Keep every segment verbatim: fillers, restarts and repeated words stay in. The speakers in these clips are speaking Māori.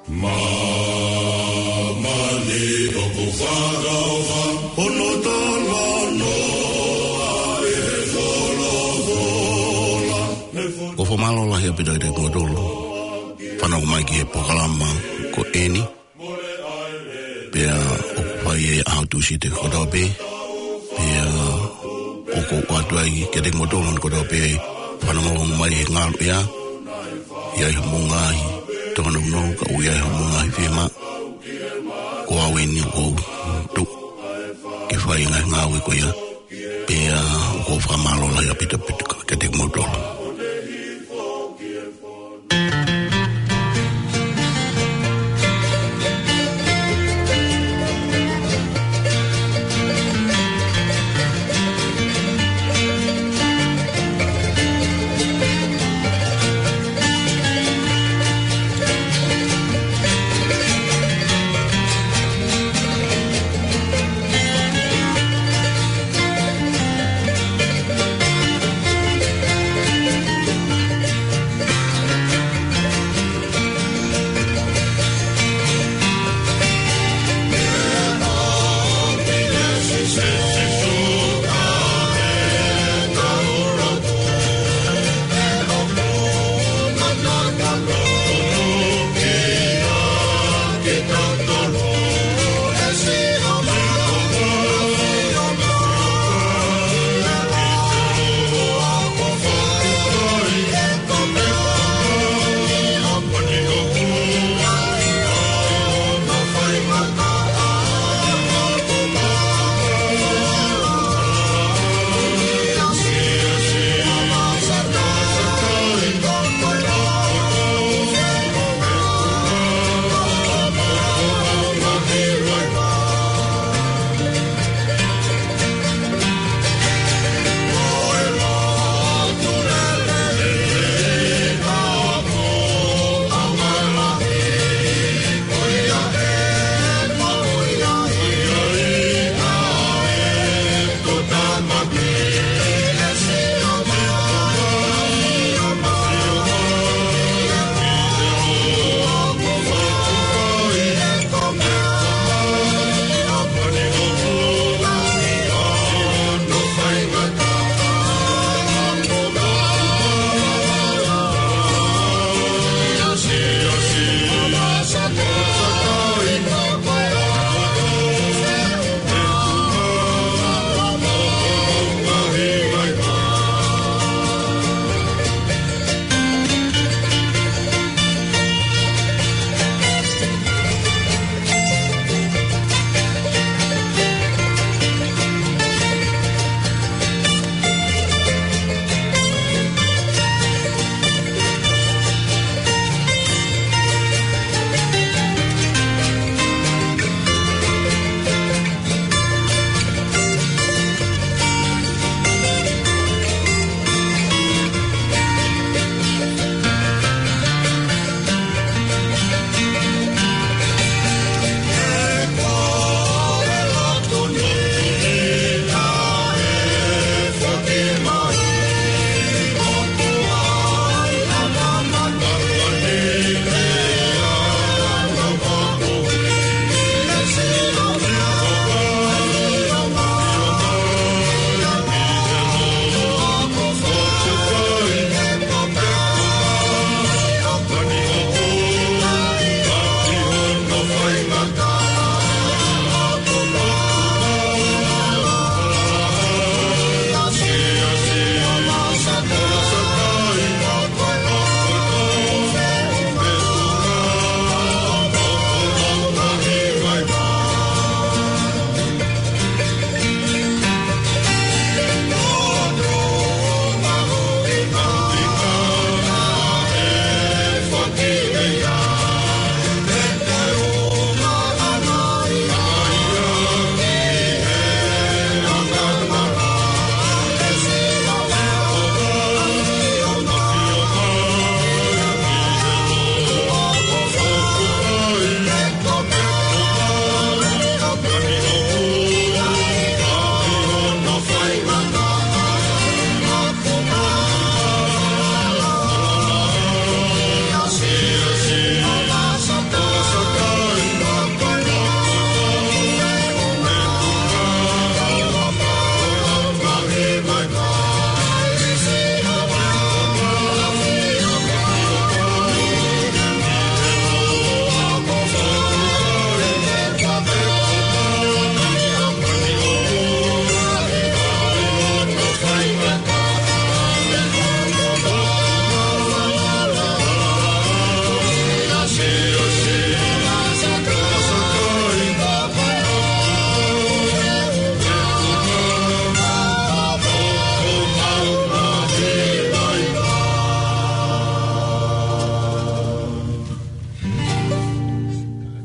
Ko fomalo la hia pida de modolo. Pana ko mai ki e pokalama ko eni. Pea o pai e au tu si te kodope. Pea o ko watu ai ke de modolo ko dope. Pana mo mai e ngalu ia. Ia i munga i tono no ka uia i munga i fema. Ko aweni ko tu. Ke fai ngai ngawe ko ia. Pea ko famalo la hia pida pida ke de modolo.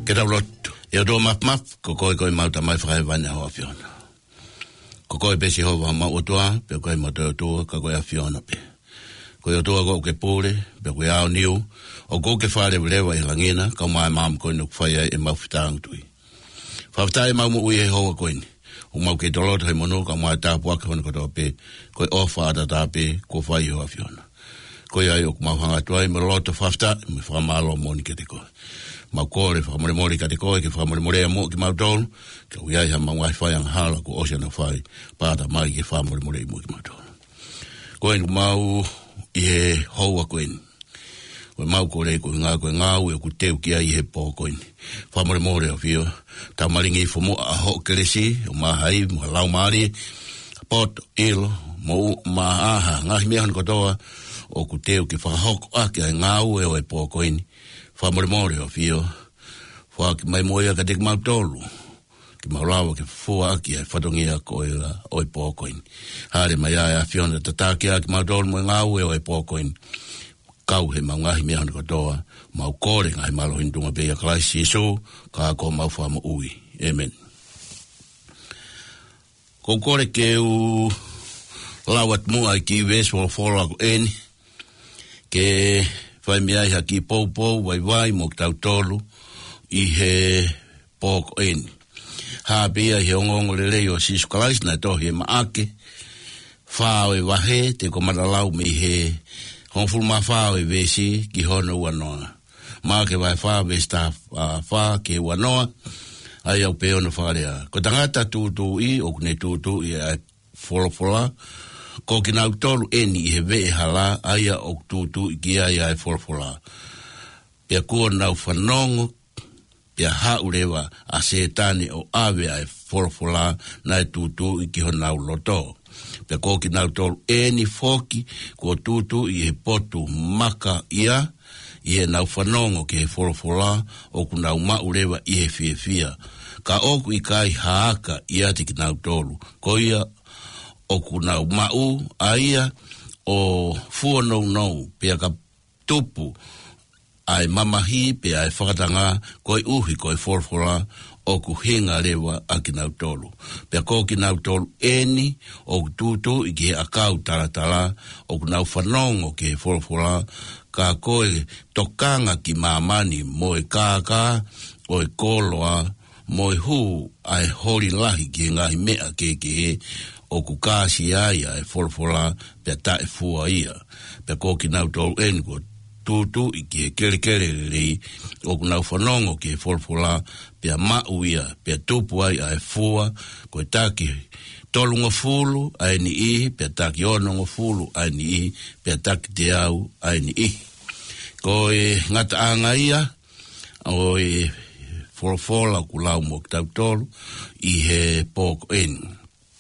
ke tau lotu. E o tō map map, ko koe koe mauta mai whakai vana hoa whiona. Ko koe pesi hova ma otua, pe koe mauta o tua, ka koe a whiona pe. Koe o tua ko ke pōre, pe koe ao niu, o ko ke whare lewa i langina, ka mai maam koe nuk whaia e mau whitaang tui. Whawhitai mau mo ui he hoa koe ni. O mau ke tolota he mono, ka mai tāpu ake hona katoa pe, koe ofa ata tāpe, ko whai hoa whiona. Koe ai o kumau hanga tuai, me lota whafta, me whamalo moni ke te koe. Mau kore whamore mori ka te koe, ke whamore morea mo ki mau tolu, ke ui ai ha mau wai whai ang hala ko oceana whai, pāta mai ke whamore morei mo ki mau tolu. Koe ni mau i he hoa koe ni. Koe mau kore koe ngā koe ngāu e ku teu ki ai he pō koe ni. Whamore more o whio, tau maringi fumo a ho keresi, o mahai, mo lau maari, pot, ilo, mo ma aha, ngahi mea hana kotoa, o ku teu ki whakahoko ake ai ngāu e o e pō koe ni. Whamore more o whio, whaki mai moia ka te mau tolu, ki mau lawa ki fua aki ai whatongia ko e o e pō koe ni. Hare mai ai a whiona tataki a ki mau tolu mo e ngāu e o e pō koe ni. Kau he mau ngahi mea hana kotoa, mau kore ngahi malo hindunga pe a Kraisi Yesu, ka ko mau whama ui. Amen. Ko kore ke u lawat mua ki wes o whola ko eni, ke whai mea iha ki poupou, wai wai mo tau tolu, i he pōko eni. Ha bia he ongongo le leo sisu Kraisi na tohi e maake, whao e wahe, te ko maralau me he honfulu ma whao e vesi ki hono uanoa. Mā ke vai whao vesi tā whao ke uanoa, ai au peo no wharea. Ko tangata tūtū i, o kune tūtū i a wholofola, ko ki nau tolu eni i he vee hala, ai a o tūtū i ki ai a wholofola. Pea kua nau whanongo, pea haurewa a setani o awe a wholofola, nai tūtū i ki hono nau loto. Pe ko ki nau tolu eni foki, ko tūtū i he potu maka ia, i he nau whanongo ki he wholofola, o ku nau maurewa i he fia fia. Ka oku i kai haaka i ati ki nau tolu. Ko ia o ku nau mau, a ia o fua nou nou, pia ka tupu, ai mamahi, pia ai whakatanga, koi uhi koi wholofola, o ku hinga rewa a ki nau tolu. Pea ko ki nau tolu eni, o ku tūtū i ki he akau taratara, o ku nau whanongo ki he wholofola, ka koe tokanga ki mamani mo e kāka, o e koloa, mo e hu ai hori lahi ki ngahi mea ke ke he, o ku kāsi ai ai wholofola, pea tae fua ia. Pea ko ki nau tolu eni ko tūtū i ki he kere kere rei, o ku nau whanongo ki he wholofola, pea mau ia, pea tupu ai ai fua, koe taki tolunga fulu, ai ni ihi, pea taki ononga fulu, ai ni ihi, pea taki te au, ai ni ihi. Koe ngata anga ia, o e wholofola ku lau mo ki tau tolu, i he pōko eni.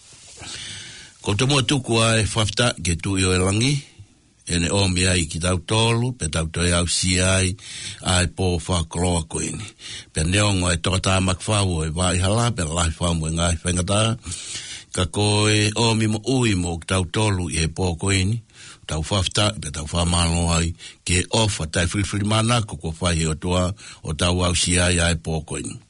Ko te mua tuku ai whafta ke tu i o e langi, ene o mi ai ki tau tolu, pe tau toi au si ai, ai pō whakoloa ko ini. Pe neongo ai toka tā makwhau e vai hala, pe lahi whau mo e ngai whengatā, ka koe o mi mo ui mo ki tau tolu i he pō ko ini, tau whafta, pe tau whamalo ai, ke ofa tai whiwhiri mana, ko ko whai he o toa, o tau au si ai ai pō ko ini.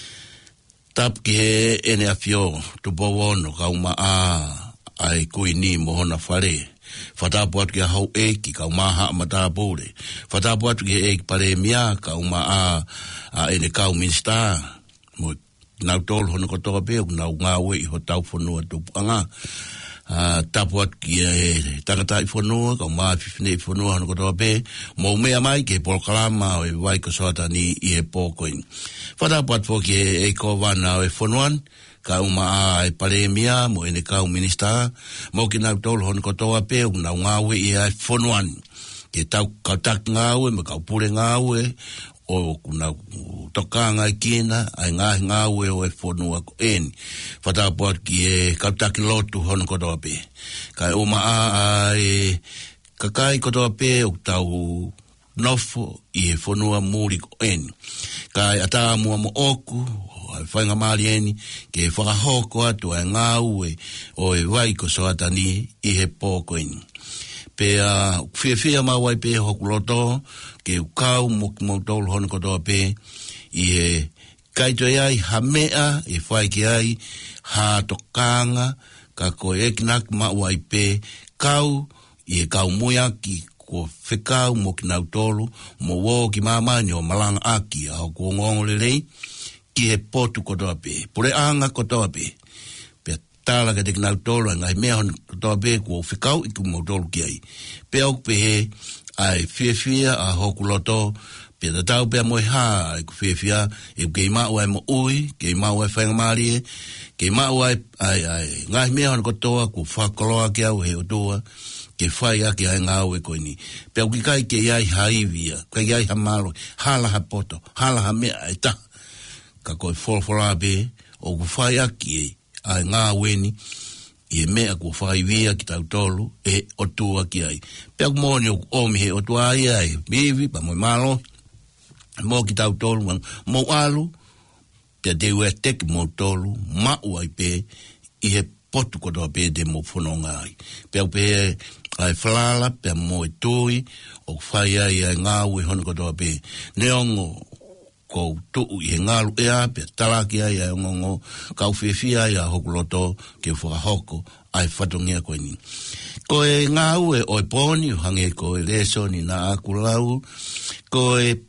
Tap ki he ene a whio, tu po wono, ka uma a, ai kui ni mohona whare. Whatapu atu ki a hau eki, ka umaha a matapore. Whatapu atu ki eki pare mia, ka umaa a ene kau minsta. Mo nau tolu hono kotoa peo, nau ngā ue i ho tau whanua tupuanga. Uh, tapu atu ki e tangata i whanua, ka umaa whiwhine i whanua hono kotoa pe. Mo mea mai ki e polokalama o e waiko soata ni i he pōkoin. Whatapu atu ki e eko wana o e whanuan, ka uma ai pare mia mo ene kau minista mo ki nau tolu hon kotoa pe una ngawe i ai fonuan ke tau ka tak ngawe me ka pure ngawe o kuna tokanga kina ai nga ngawe o e fonua ko en fata por ki e ka tak lotu hon kotoa pe ka uma ai ka kai kotoa pe o tau nofo i e fonua muri ko en ka ata mo mo oku whainga maari eni, ke whakahoko atu ai ngāu e o e waiko soata ni i he pōko eni. Pea, whia whia mawai pe hoku loto, ke ukau mo ki mautolu hono kotoa pe, i e kaito ai ha mea e whai ki ai ha tokanga ka ko e knak ma wai pe kau i e kau muia ki ko whekau mo ki nau tolu mo wo ki mamani o malanga aki a ko ngongo lelei ki e potu kotoa pe pure anga kotoa pe pe tala ka te ki nau tolu ngai mea hon kotoa pe ko whekau i ku mo tolu ki ai pe au pe he ai fia fia a hoku loto pe ta tau pe mo ha ai ku fia fia e ke ma o mo ui ke ma o fa ngari ke ma o ai ai ngai me on ko toa ku fa koloa ke au he toa ke fa ya ke ai ngau e ko ni pe ku kai ke ai hai via ke ai ha malo hala ha poto hala ha me ai ta ka ko fol fola be o ku fa ya ki ai ngau e ni e mea ko whai via ki tau tolu e o tua ki ai. Pea ku mōni o omi he o tua ai ai, bivi, pa moi malo, mō ki tau tolu, mō alu, pea deu e teki mō tolu, mau ai pe, i he potu kotoa pe de mō whanonga ai. Pea pe ai whalala, pea mō e tui, o whai ai ai ngāu e hono kotoa pe, neongo, ko tu i ngalu ea pe talaki ai ai ngongo kau fefia ai a hokuloto ke fua hoko ai fatongia ko ni ko e ngau e oi poni hange ko e leso ni na akulau ko e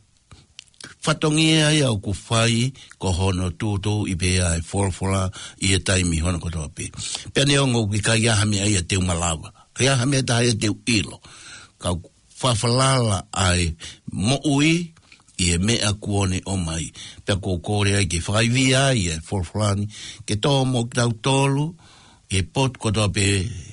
fatongia ai au ku fai ko hono tutu i pe ai folfola i e taimi hono ko topi pe ne ongo ki ka ya hami ai te malawa ka ya hami ai te ilo ka fa falala ai mo ui i e mea kuone o mai. Pea ko kore ai ke whaivia i e forflani, ke tō mo ki tau tolu, e pot kotoa pe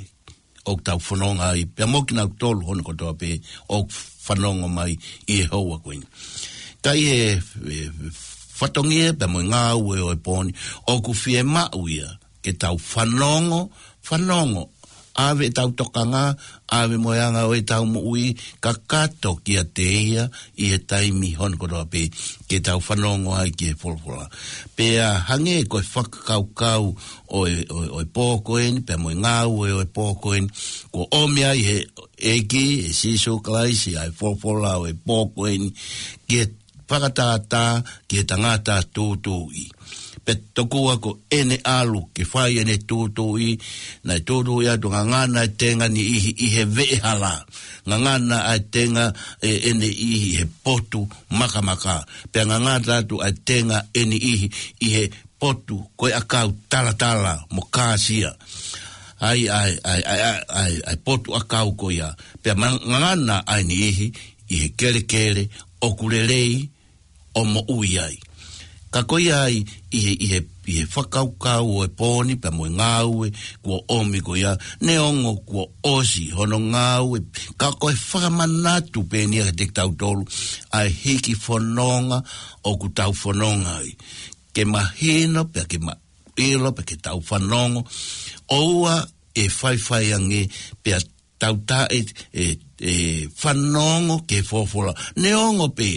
o tau whanonga ai. Pea mo ki nau tolu hono kotoa pe o whanonga mai i e hoa koini. Kai e whatongia, pea mo ngā ue o e pōni, o ku fie mauia ke tau whanongo, whanongo, ave tau tokanga, ave moyanga o e tau mo ui, ka kato ki a te ia, i e taimi hon kotoa pe, ke tau whanongo ai ki e folfola. Pea hange koe whakakaukau o e, o, o e pōkoeni, pea mo ngāu e o e pōkoeni, ko omi ai he eki, e siso klaisi ai folfola o e pōkoeni, ki e whakatātā, ki e tangata tūtūi. Pe tokua ko ene alu ke whai ene tūtui, nai tūtui atu ngā ngana e tenga ni ihi i he vehala, ngā ngana e tenga e ene ihi he potu makamaka, pe ngā ngana atu e tenga ene ihi i he potu koe akau tala tala mo kāsia. Ai, ai, ai, ai, ai, ai potu akau koia, pe ngā ngana ai ni ihi i he kere kere o kurelei o mo ui ai. Ka koi ai i he, i he, i he whakaukau o e pōni pa mo ngāu e kua omi ko ia neongo kua osi hono ngāu e ka koe whakamanatu pēnia ke te tau tolu ai hiki whanonga o ku tau whanonga ai. Ke mahino pe ke ma ilo pe ke tau whanongo oua e whaiwhai ange pe tau ta e, e, e whanongo ke fofola neongo pe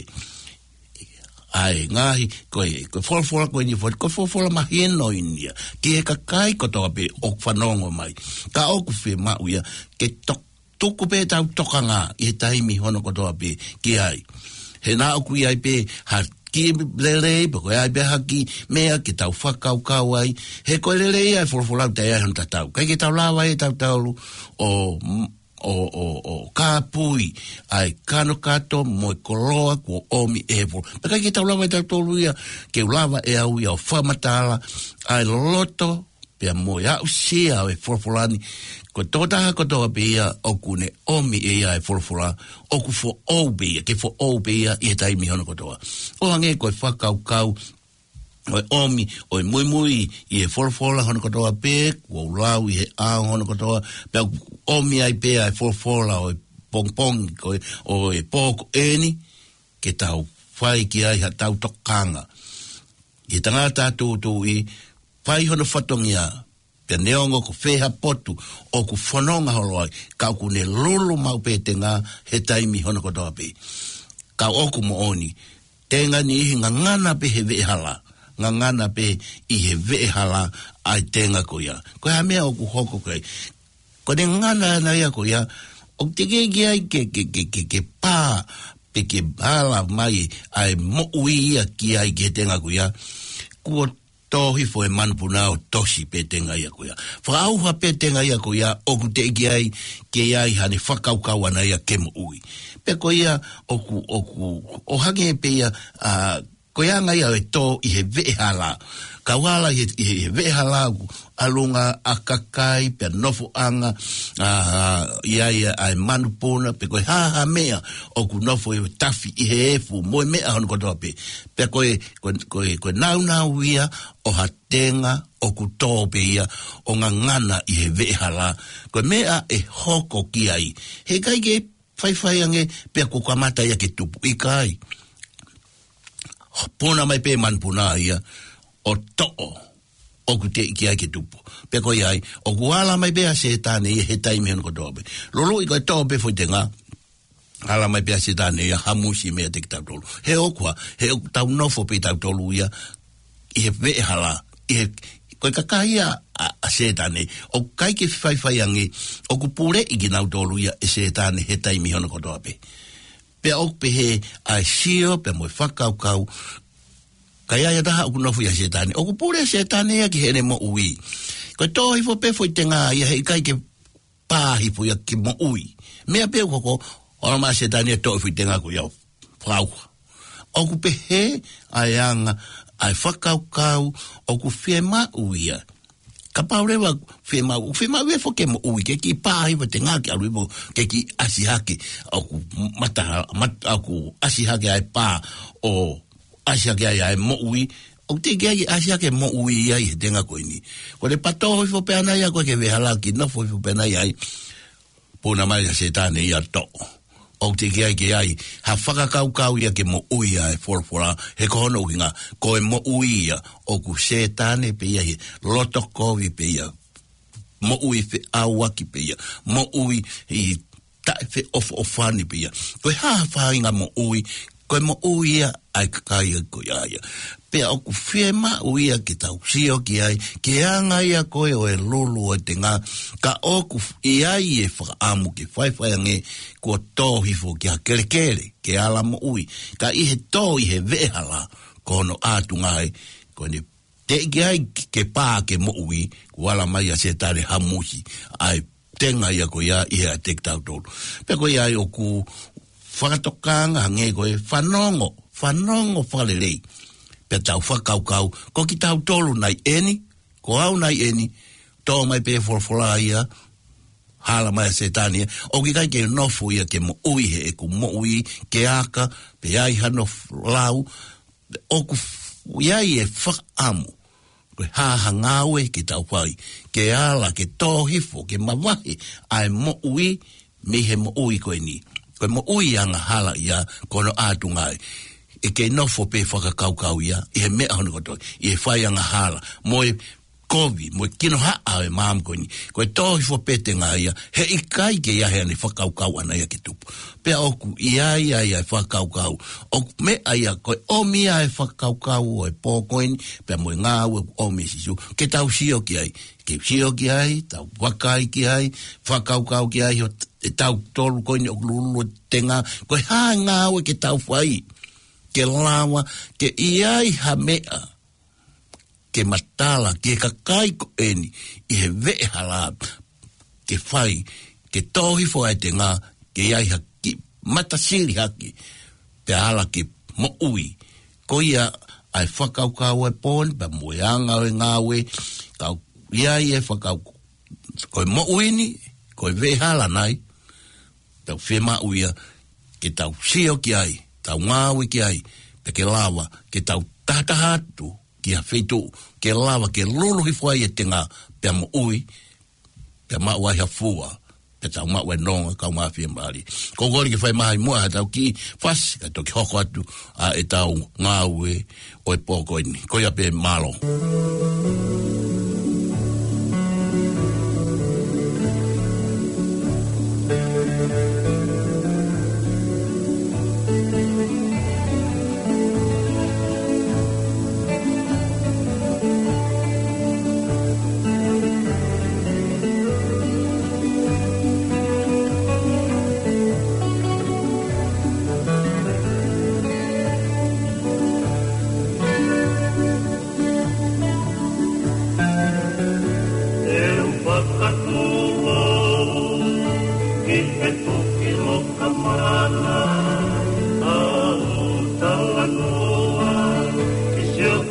ai ngahi koe koe folfola koe ni fo koe folfola mahino inia ki e ka kai kotoa pe o whanongo mai ka oku whi mauia ke tok tuku pe tau tokanga i he taimi hono kotoa pe ki ai he nā oku i ai pe ha ki lelei pe koe ai pe haki mea ki tau whakaukau ai he koe lelei ai folfola te ai hon tatau kai ki tau lawa e tau taulu o o o o kāpui ai kano kato mo koloa ko omi evo peka ki tau lava i tau tolu ia ke lava e au ia o whamatala ai loto pia mo ia usia e forfolani ko tōtaha kotoa pe ia o kune omi e ia e forfola o ku fo obi ia ke fo obi ia i e taimi hono kotoa o hange koe whakaukau o e omi, o e mui mui i e forfola hono kotoa pe, o lau i he ao hono kotoa, pe omi ai pe ai forfola o e pong pong, o e, o e pōko eni, ke tau whai ki ai ha tau tokanga. I tangata tūtū i whai hono whatongia, pe neongo ko wheha potu, o ku whanonga holo ai, kau ku ne lulu mau pe te ngā he taimi hono kotoa pe. Kau oku mo oni, tenga ni ihi ngā ngana pe he vehala, ngā ngana pe i he vehala ai tenga ko ia. Ko ha mea o ku hoko koe. Ko ne ngana na ia ko ia, o te kei ai ke, ke, ke, ke, ke pā, peke bala mai ai mo uia ki ai ke tenga kuia kua tohi fo e manpuna o tosi pe tenga ia kuia whaau ha pe tenga ia kuia oku te iki ai ke ai hane whakaukau ana ia ke mo ui pe kuia oku oku o hake pe ia uh, kuia ngai au e tō i he vehala kawala i he vehala alunga akakai pe nofo anga uh, ia ia ai manupuna pe koe haha mea o ku nofo i tafi i he efu moe mea hon kotoa pe pe koe koe, koe, koe nau nau ia o hatenga o ku tō pe ia o ngā ngana i he vehala koe mea e hoko ki ai he kai ke whaiwhai ange pe ko kamata ia ke tupu i kai puna mai pe manupuna ia o to'o o ku te iki ai ke tupu. Peko iai, o ku ala mai bea se tāne ia he taimi hano kotoa pe. Lolo i koe to'o pe fwoi te ngā, ala mai bea se tāne ia hamusi mea te ki tau tolu. He okua, he oku tau nofo pe tau tolu ia, i he vehala, i he, koe kakaia a, a se tāne, o kai ke whaiwhai ange, o ku pure i ki nau tolu ia, e se tāne he taimi hano kotoa pe. Pe ok pe he ai sio, pe moe whakaukau, kai ai ataha uku nofu ia setane. Oku pure setane ia ki hene mo ui. Koe tō hifo pe fwoi te ngā ia hei kai ke pāhifo ia ki mo ui. Mea pe ukoko, ora maa setane ia tō hifo te ngā ku iau whauha. Oku pe he ai anga, ai whakaukau, oku whiema ui ia. Ka paurewa whiema ui. Whiema ui e fo ke mo ui, ke ki pāhifo te ngā ki aluipo, ke ki asihake, oku mata, mata, oku asihake ai pā o asia ke ai mo ui o te ke ai asia ke mo ui ai tenga ko ni ko le pato fo pe ana ia ko ke vehala ki no fo pe ana ai puna mai se tane ia to o te ke ai ke ai ha faka kau kau ia ke mo ui ai for for he ko no nga ko mo ui ia o ku se tane pe ia loto ko vi pe ia mo ui fe awa ki pe ia mo ui i ta fe of ofani pe ia ko ha fa inga mo ui koe mo uia ai kakai ko ia. Pea oku whiema uia ki tau sio ki ai, ke anga ia koe o e lulu o te ngā, ka oku iai e whakaamu ki whaiwhai ange, kua tōhifo ki ha kere kere, ke ala mo ui, ka i he tō i he vehala, kono ātu ngai, koe ne te ki ai ke pā ke mo ui, kua ala mai a se tare hamuhi, ai tenga ia ko ia i hea tek tau tōru. Pea ko ia oku whakatokanga nge koe whanongo, whanongo whakalelei. Pea tau whakaukau, ko ki tau tolu nai eni, ko au nai eni, tō mai pe wholwhola ia, hala mai a setania, o ki kai ke nofu ia ke mo ui he e ku mo ui, ke aka, pe ai hano lau, o ku iai e whakamu, koe haha ngāwe ki tau whai, ke ala, ke tōhifo, ke mawahi, ai mo ui, me he mo ui koe ni. Koe mo ui anga hala ia kono ātu ngai. E ke nofo pe whakakaukau ia, i he mea hono kotoi, i he whai anga hala. Moe kovi, moe kino haa e maam koe ni. Koe tohi fo pete ngā ia, he i kai ke ia hea ni whakaukau ana ia ke tupu. Pea oku ia ia ia e whakaukau. Oku mea ia koe omi ia e whakaukau o e pōkoini, pea moe ngā ue omi sisu. Ke tau sio ki ai, ke sio ki ai, tau wakai ki ai, whakaukau ki ai, e tau tolu koini o lulu te ngā, koe hā ngā ue ke tau whai, ke lawa, ke iai ha mea, ke matala, ke kakai ko eni, i he vehala, ke whai, ke tohi fo ai te ngā, ke iai ha ki matasiri haki, te ala ke mo ui, ko ia ai whakaukau e pōni, pa mui anga o ngā ue, kau iai e whakaukau, koe mo uini, koe vehala nai, tau whiema uia, ke tau sio ki ai, tau ngāwe ki ai, pe ke lawa, ke tau tatahatu, ki a whetu, ke lawa, ke lulu hifwai e te ngā, pe mo ui, pe maua hea fua, pe tau maua nonga, kau maa whiemari. Ko kori ke whai mahi mua, tau ki whasi, ka toki hoko atu, a e tau ngāwe, o e pōkoini, ko ia pe malo.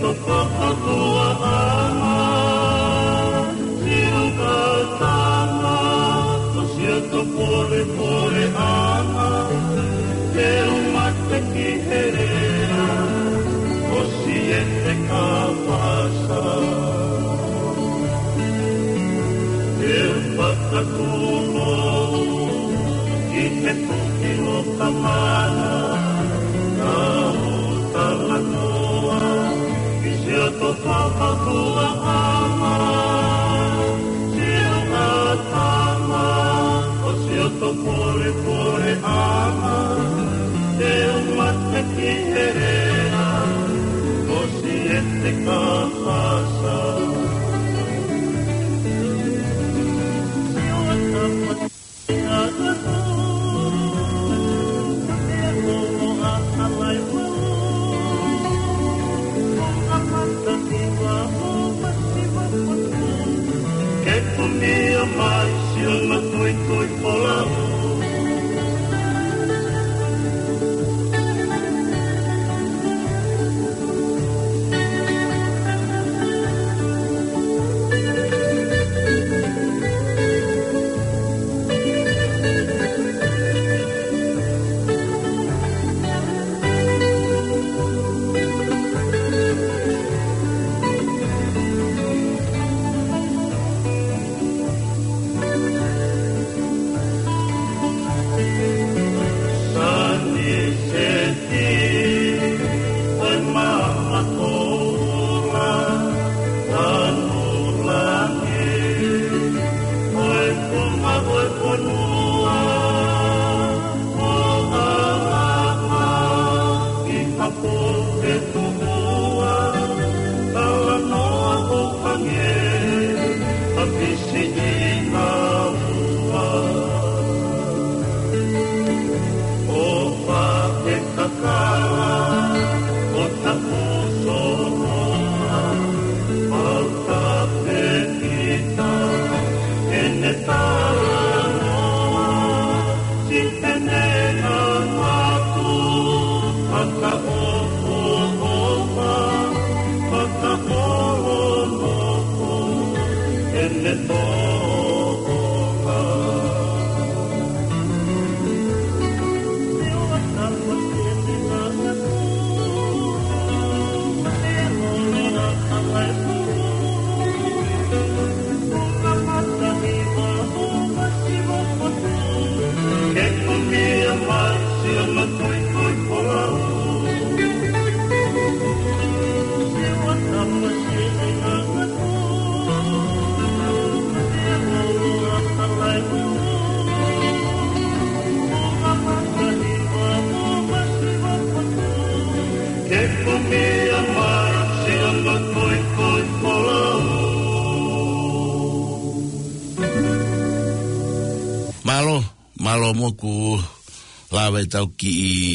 Malo mo ku lawe tau ki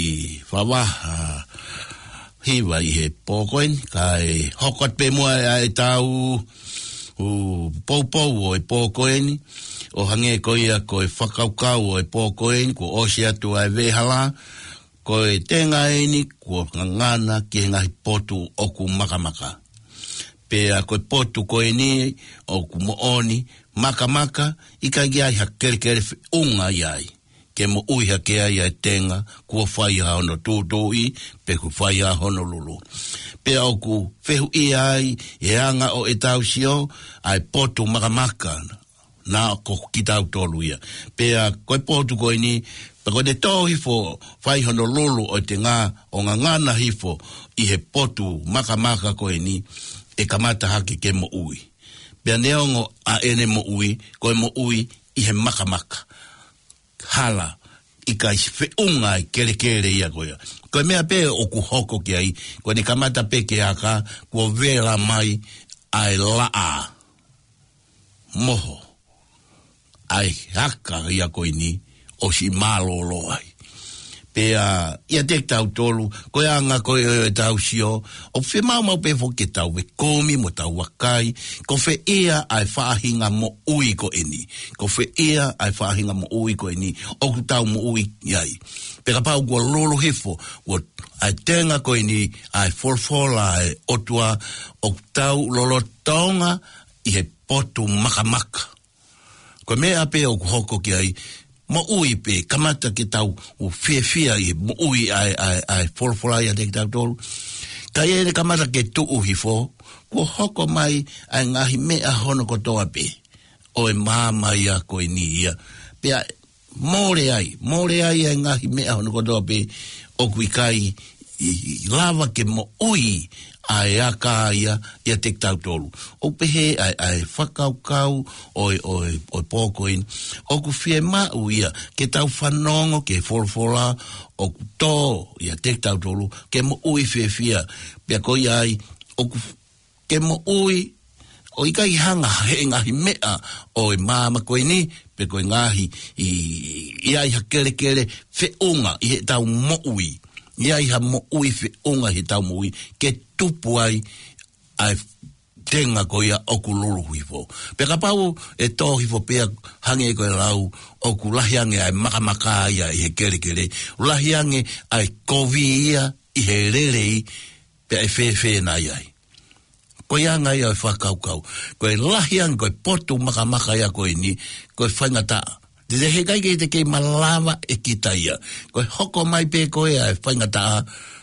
whawa hiwa i he pōkoen kai hokot pe mua e tau u poupou o e pōkoen o hange koia ko e whakaukau o e pōkoen ko osi atu ai vehala ko e tenga eni ko ngana ki ngahi potu o ku makamaka pe a ko e potu ko e ni o ku mooni maka maka i ka gia ha kere kere unga iai ke mo ui ha ke ai tenga ko fai ha no tutu i pe ku fai ha hono lulu pe au ku fehu i ai e anga o e tau sio ai potu maka maka na ko kitau tolu ia pe a ko potu ko ni pe ko de to hifo fai hono lulu o te nga o nga ngana hifo i he potu maka maka ko ni e kamata haki ke mo ui Pea neongo a ene mo ui, koe mo ui i he makamaka. Hala, i ka fe unga i kere kere ia koea. Koe mea pe o ku hoko ki ai, koe ni kamata pe ke haka, kua vera mai ai laa. Moho. Ai haka ia koe ni, o si malolo ai. Pea, ia te tau tolu, koe anga koe e tau sio, o whi mau mau pe fo ke tau we komi mo tau wakai, ko whi ea ai whaahinga mo ui ko eni, ko whi ea ai whaahinga mo ui ko eni, o ku tau mo ui iai. Peka pau kua lolo hefo, kua ai tenga ko eni, ai folfola ai otua, o ku tau lolo taonga, i he potu makamaka. Ko mea pe o ku hoko ki ai, mo ui pe, kamata ki tau o fia fia i mo ui ai, ai, ai, folfola i a te tau tolu. Ka ere kamata ke tu uhi fo, ko hoko mai ai ngahi mea hono ko toa pe, o e māma ia ko i ni ia. Pea, more ai, more ai ai ngahi mea hono ko toa pe, o kui kai i, i lava ke mo ui, ai aka ia, ia te tau tolu. O pehe ai, ai whakaukau, oi, oi, oi pōkoin, o ku fie mau ia, ke tau whanongo, ke folfola, o ku tō, ia te tau tolu, ke mo ui fie fia, pia koi ai, o ku, ke mo ui, o ika i hanga, he ngahi mea, o e māma koe ni, pe koe ngahi, i, i ai ha kere kere, fe unga, i he tau mo ui, ia iha mo ui fi unga hi tau mo ui, ke tupu ai, ai tenga ko ia oku lulu hui fo. Peka pau e tō hi fo pea hange ko e lau, oku lahiange ai makamaka ia i he kere kere, lahiange ai kovi ia i he rerei, pe ai fe fe na iai. Ko ia ngai ai whakaukau, ko e lahiange ko e potu makamaka ia ko e ni, ko e whaingataa. Te he kai ke te kei malawa e ki taia. Ko hoko mai pe koe ai whaingataa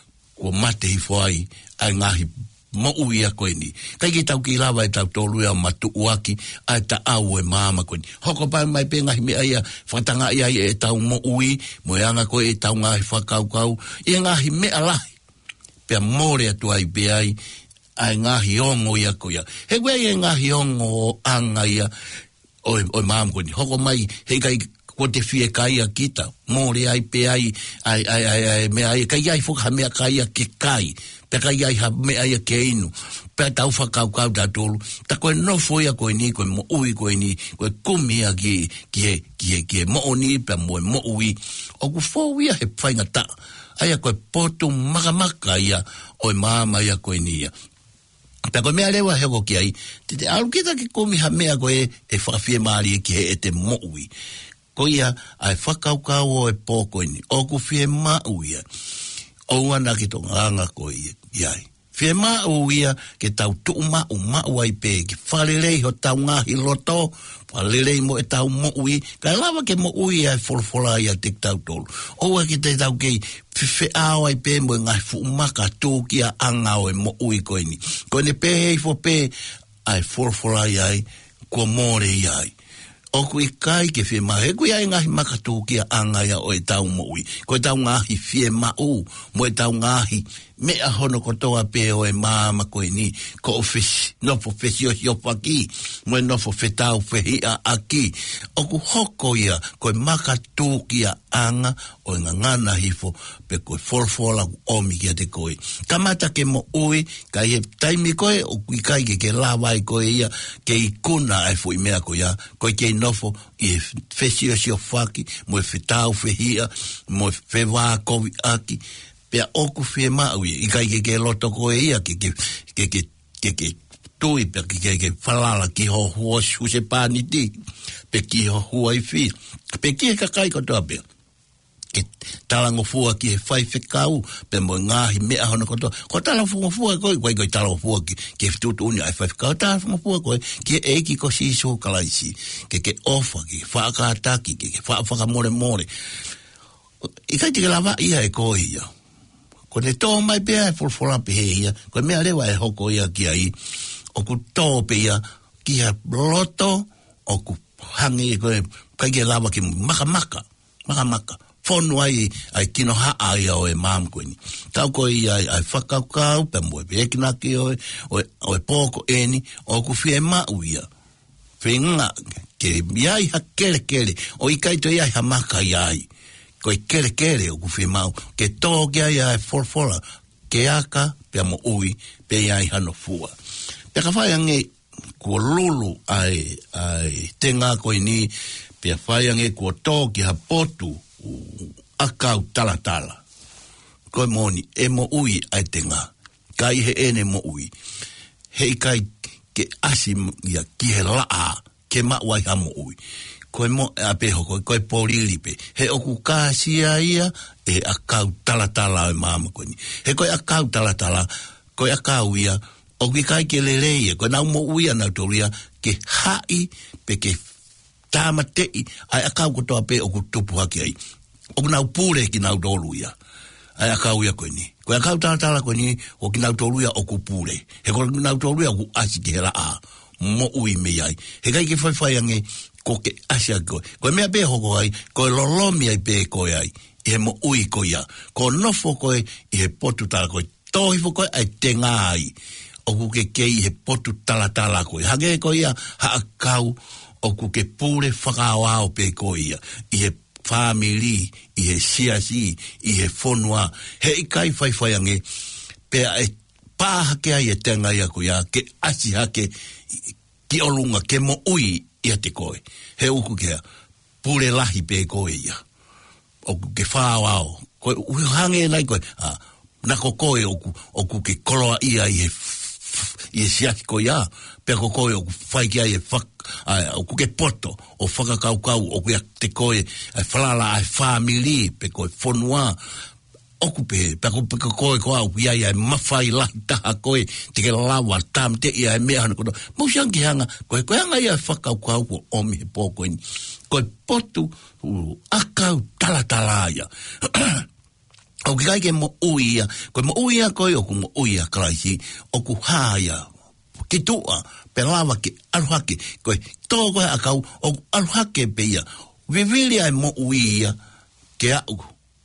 ko mate hi whai ai ngahi mo uia koe ni. Kai ke tau ki lawa e tau tolu ea matu uaki ai ta au e māma koe ni. Hoko pai mai pe ngahi mea ia whatanga ia e tau mo ui mo e anga koe e tau ngahi whakaukau i ngahi mea lahi. Pea more atu ai pe ai ai ngahi ongo ia koe ia. He wei e ngahi ongo anga ia oi oi mam ko ni hoko mai he kai ko te fie kai a kita more ai pe ai ai ai ai me ai kai ai fo me kai a ke kai pe kai ai ha me ai ke inu pe tau fa kau kau da tolu ta ko no foi a ko ni ko mo ui ko ni ko kumi a ki ki ki ki mo oni pe mo mo ui o ku fo wi he fainga ta ai ko potu magamaka ia oi mama ia ko ni ia. Peko mea lewa heko ki ai, te te alu kita ki komi ha mea koe e whakawhie maari e ki he e te moui. Ko ia, ai whakaukau o e pōko ini, o ku whie mau ia, o wana ki tō nganga koe iai. Whie mau ia, ke tau tuu mau mau ai pē, ki whalelei ho tau ngahi loto, whalelei mo e tau moui, ka lawa ke moui ai wholwhola ia te tau tolu. Oua ki te tau kei, whiwhi au ai pē mo e ngai fuumaka tūkia anga o e moui koe ni. Koe ne pē hei fo pē, ai wholwhola iai, kua more iai. Oku i kai ke whie mau, he kui ai ngahi makatūkia anga ia o e tau moui. Koe tau ngahi whie mau, mo e tau ngahi, mea hono kotoa pe o e māma koe ni, ko o whisi, nofo whisi o hiopaki, mo e nofo whetau whihia aki. Oku hoko ia, koe makatūkia anga o e ngangana hifo, pe koe wholwhola omi kia te koe. Kamata ke mo ui, kai he taimi koe, o kui kai ke ke lawai koe ia, ke i kuna ai fui mea koe ia, koe ke nofo i e whisi o hiopaki, mo e whetau whihia, mo e whewā kovi aki, pea oku whie mau i kai ke ke loto koe ia ke ke ke ke ke ke tui pe ke ke ke whalala ki ho hua huse pāni ti pe ki ho hua i whi pe ki he kakai kotoa pe ke talango fua ki he whai whekau pe mo ngahi mea hono kotoa ko talango fua koe koe koe talango fua ki ke whitutu uni ai whai whekau talango fua koe ki e ki ko si so kalaisi ke ke ofa ki whakataki ke ke whaka more more i kai te ke lava ia e koe ia. Ko ne tō mai pēa e wholwhola pe he ia, ko mea rewa e hoko ia ki ai, o ku tō pe ia, ki ha loto, o ku hangi e koe, kai ke lawa ki maka maka, maka maka, whonu ai, ai kino haa ia o e maam koe ni. Tau koe ia ai whakaukau, pe mo e pekinaki o e, o e pōko eni, o ku whie mau ia. Whenga, ke iai ha kere kere, o i kaito iai ha maka iai. Koe kere kere o kuwhi mau, ke tō kia ia e wholwhola, ke aka, pia mo ui, pe iai hano fua. Pia ka whai ange, kua lulu ai, ai, te ngā koe ni, pia whai ange kua tō ki ha potu, akau tala tala. Koe moni, e mo ui ai te ngā. Kai he ene mo ui. Hei kai ke asi ia ki he laa, ke mawai ha mo ui. Koe mo e apeho, koe koe porilipe. He oku kāsia ia, e akau tala tala e māma koe ni. He koe akau tala tala, koe akau ia, oku kai ke lereia, koe nau mo ui anau toria, ke hai pe ke tāmatei, ai akau kotoa pe oku tupu haki ai. Oku nau pūre ki nau tolu ia. Ai akau ia koe ni. Koe akau tala tala koe ni, o ki nau tolu ia oku pūre. He koe nau tolu ia oku asi ki he raa, mo ui me ai. He kai ke whai whai ange, ko ke asia koe. Koe mea pe hoko ai, koe lolomi ai pe koe ai. I he mo ui koe ia. Ko nofo koe, i he potu tala koe. Tōhifo koe, ai te ngā ai. Oku ke kei he potu tala tala koe. Hage koe ia, ha akau, oku ke pūre whakawao pe koe ia. I he family, i he siasi, i he whonua. He ikai whai whai ange, pe e pāhake ai e tenga ia koe ia, ke asi hake, ki olunga, ke mo ui ia te koe. He uku kea, pūre lahi pe koe ia. Oku ke whāwao. Koe, ui hange nai koe, ah, nako koe oku, oku ke koloa ia i he i e siaki ko ia, pe ko koe o whai ki ai e whak, ai, o ke poto, o whakakaukau, o kia te koe, ai whalala, ai whamili, pe koe whonua, oku pe, pe ko pe koe ko au, ia ia e mawhai lahi taha koe, te ke lawa, tam te ia e mea hana koto, mausiangi hanga, koe koe hanga ia e whakaukau, ko omi he pōkoe ni, koe potu, uh, akau talatala ia, o ki kai ke mo uia, koe mo uia koe, o ku mo uia karaisi, o ku hāia, ki tua, pe lawa ke aruhake, koe tō koe akau, o ku aruhake pe ia, vivili ai mo uia, ke au,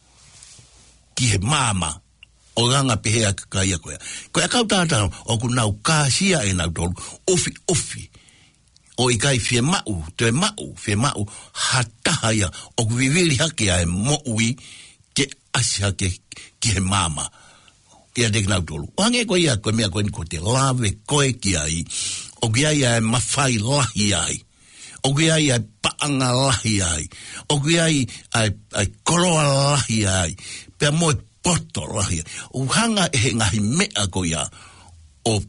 ki he māma, o ganga pe hea kakaia koe. Koe akau tātana, o ku nau kāsia e nau tolu, ofi, ofi, o i kai fie mau, te mau, fie mau, hataha ia, o ku vivili hake ai mo ui, ke asia ke ki he mama kia dek nau tolu. O hange koe ia koe mea koe ni ko te lawe koe ki ai, o ki ai ai mawhai lahi ai, o ki ai ai paanga lahi ai, o ki ai ai, ai koroa lahi ai, pia moe poto lahi ai. O hanga e he ngahi mea koe ia, o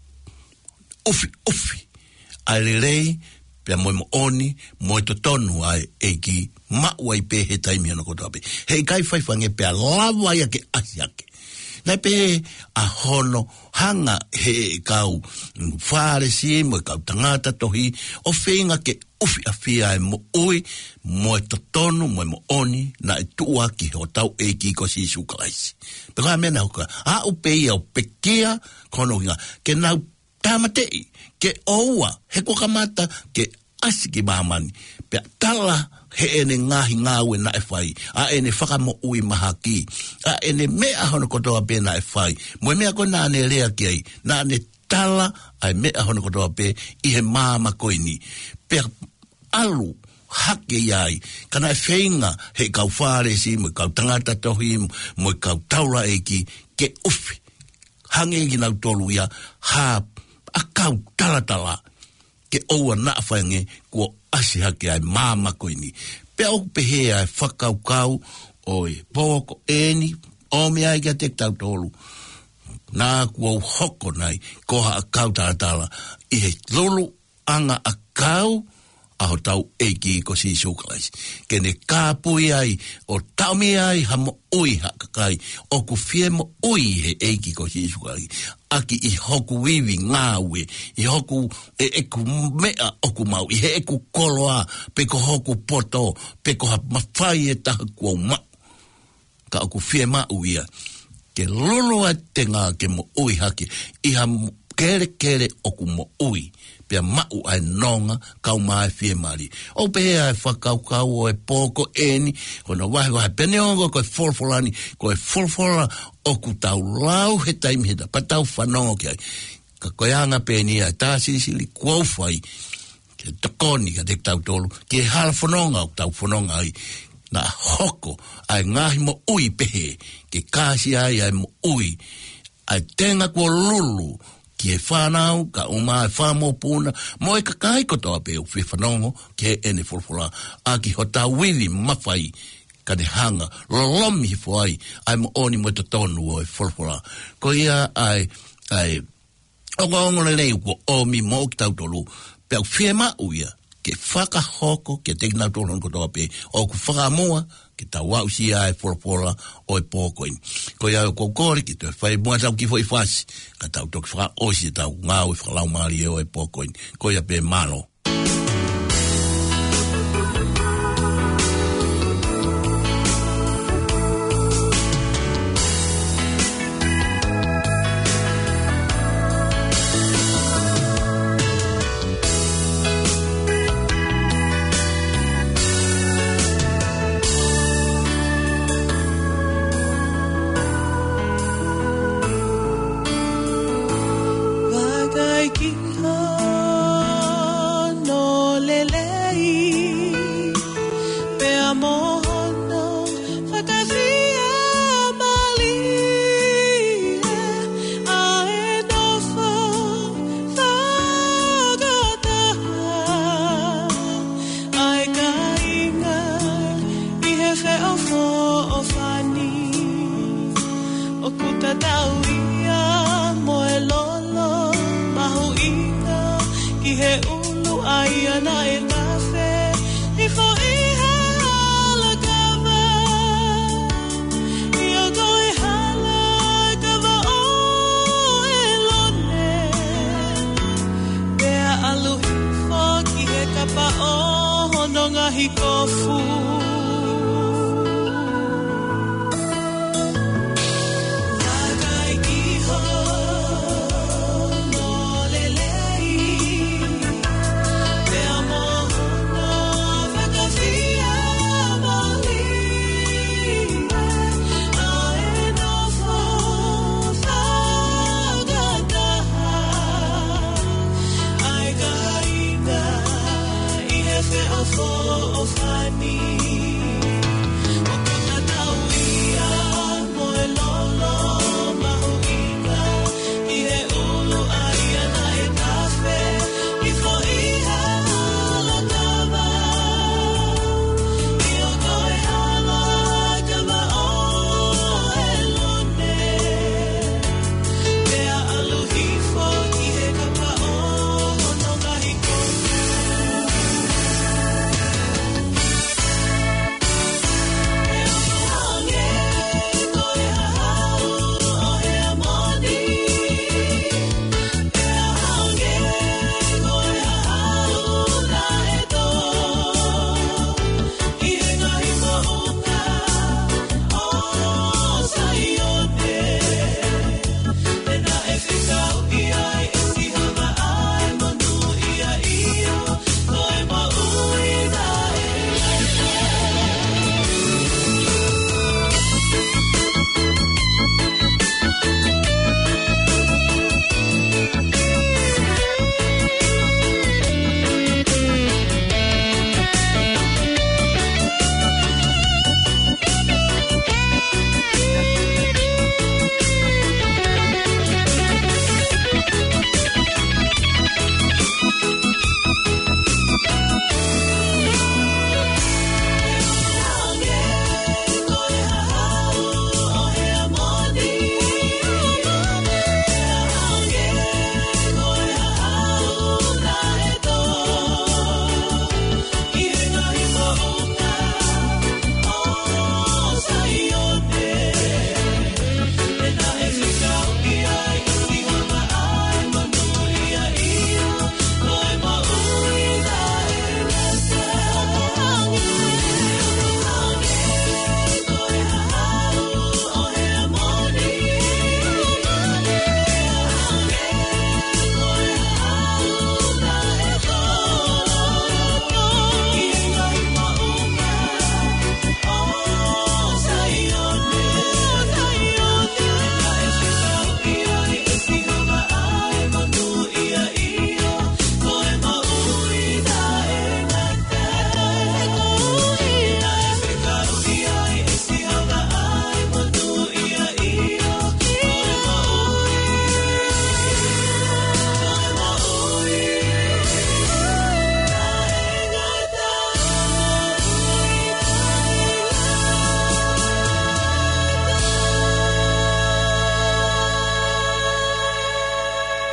ufi, ufi, ai le rei, pia moe mo oni, moe to tonu ai e ki mau ai pe he taimi ana koto ape. Hei kai whaiwhange pia lawa ia ke asi ake. Nai pe a hono hanga he kau whāresi, moe kau tangata tohi, o whenga ke ufi a whia e mo ui, moe to tonu, moe mo oni, na e tua ki ho tau e ki ko si sukalaisi. Pe koha mena hoka, a upe ia o pekea kono hinga, ke nau tamatei, ke oua, he kokamata, ke asi ki mamani, pe tala he ene ngahi ngawe na e whai, a ene whakamo ui mahaki, a ene mea hono kotoa pe na e whai, moe mea koe na ane rea ki ai, na ane tala ai mea hono kotoa pe i he māma koe ni, pe alu hake iai, kana e whainga he kau whāresi, moe kau tangata tohi, moe kau taura eki, ke ufi, hange ki nau tolu ia, ha a kau talatala, ke oua na whainge, kua asi hake ai māma koe ni. Pe au pehe ai whakaukau, oi, pōko eni, o me ai kia te tau tolu. Nā kua hoko nei, koha a kau tātala, i he lulu anga a kau, aho tau eiki ko si sukalaisi. Kene kāpui ai, o taumi ai ha mo ui hakakai, o ku fie mo ui he eiki ko si sukalaisi. Aki i hoku wiwi ngāwe, i hoku e eku mea oku mau, i he eku koloa, peko hoku poto, peko ha mawhai e taha kua mau. Ka oku fie mau ia, ke lolo a te ngā ke mo ui hake, i ha kere kere oku mo ui. Pia mau ai nonga, kau mai fie mari. O pehea e whakaukau o e pōko eni, kono wahi wahi pene ongo koe wholwholani, koe wholwhola o ku tau lau he taimiheta, pa tau whanongo ki ai. Ka koe anga pēni ai, tā sirisili kuau whai, ke tokoni ka te tau tolu, ke hala whanonga o tau whanonga ai, na hoko ai ngahi mo ui pehe, ke kāsi ai ai mo ui, ai tenga kua lulu, ki e whanau, ka uma e whamo puna, mo e kakai kotoa pe u whi whanongo, ke ene wholwhola, a ki ho tā wili mawhai, ka te hanga lomi foi ai mo oni mo te tonu o forfora ko ia ai ai o ngo le nei ko o mi mo ki tau tolu pe firma uia ke faka hoko ke te na tolu ko to pe o ku faka moa ki ta wa usi ai forfora o e pokoin ko ia ko kori ki te fai mo tau ki foi fasi ka tau tok fra o si tau nga o fra la mari o e pokoin ko ia pe malo Amor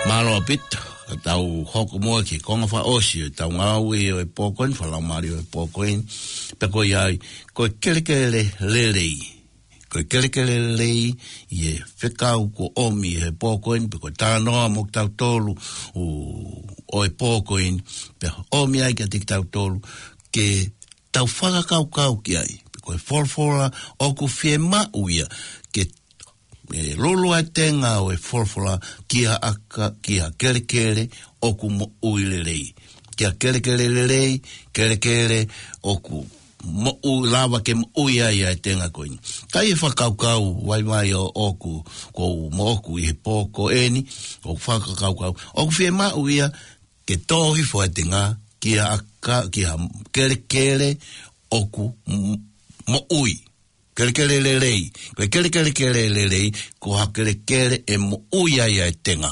Malo pita. Tau hoko moa ki konga wha osi, tau ngāui o e pōkoin, whalau mari o e pōkoin, pe koe ai, koe kelekele lelei, koe kelekele lelei, i e whekau ko omi e pōkoin, pe koe tānoa mok tau tolu o e pōkoin, pe omi ai kia tik tau tolu, ke tau whakakau kau ki ai, pe koe wholwhola o ku whie mauia, ke e lolo ai tenga o e wholwhola kia aka, kia kelekele o ku mo uilelei. Kia kelekele lelei, kelekele o ku mo ui lava ke mo ui ai ai tenga koini. Kai e whakaukau wai mai o oku, ko mo oku i he pōko eni, o whakaukau. O ku whie mauia ke tohi fo e tenga, kia aka, kia kelekele o ku mo ui. Kelekele lelei, koe kelekele lelei, ko ha kelekele e mo uia ia e tenga.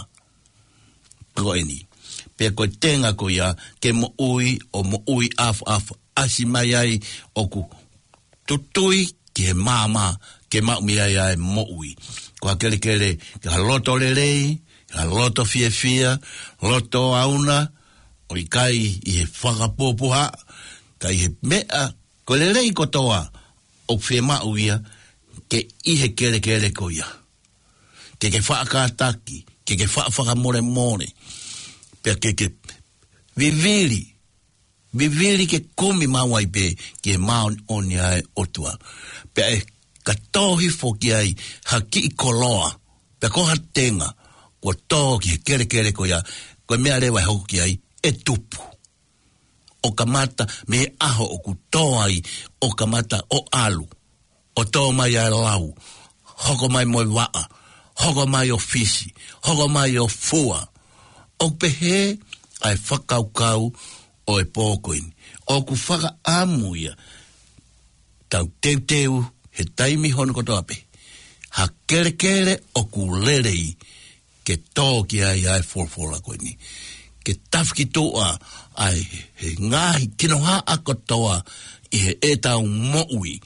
Ko eni. Pea koe tenga ko ia, ke mo ui o mo ui afu afu, asi mai ai o ku tutui ki he mama, ke maumi ai ai mo ui. Ko ha kelekele, ke ha loto lelei, ha loto fie fia, loto auna, o i kai i he whakapopuha, kai he mea, ko lelei kotoa, o whee mauia, ke ihe kere kere ko ia. Ke ke whaakataki, ke ke whaafaka more more, pia ke ke viviri, viviri ke kumi mawai pe, ke mao oni ai otua. Pia e katohi fo ki ai, haki i koloa, pia koha tenga, ko tō ki he kere kere ko ia, ko mea rewa e hoki ai, e tupu. O kamata me aho o ku toai o kamata o alu. O tō mai ai lau. Hoko mai moi waa. Hoko mai o fisi. Hoko mai o fua. O pehe ai whakaukau o e pōkoini. O ku whaka amuia. Tau teu teu he taimi hono koto ape. Ha kere kere o ku lerei ke tō ki ai ai wholwhola koini. Ke tafki toa ai he ngahi kinoha akotoa i he etau moui.